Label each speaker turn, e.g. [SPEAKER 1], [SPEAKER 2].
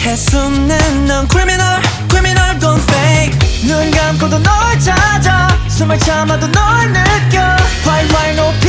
[SPEAKER 1] 해수는 넌 criminal, criminal don't fake.
[SPEAKER 2] 눈 감고도 널 찾아 숨을 참아도 널 느껴 활활 높이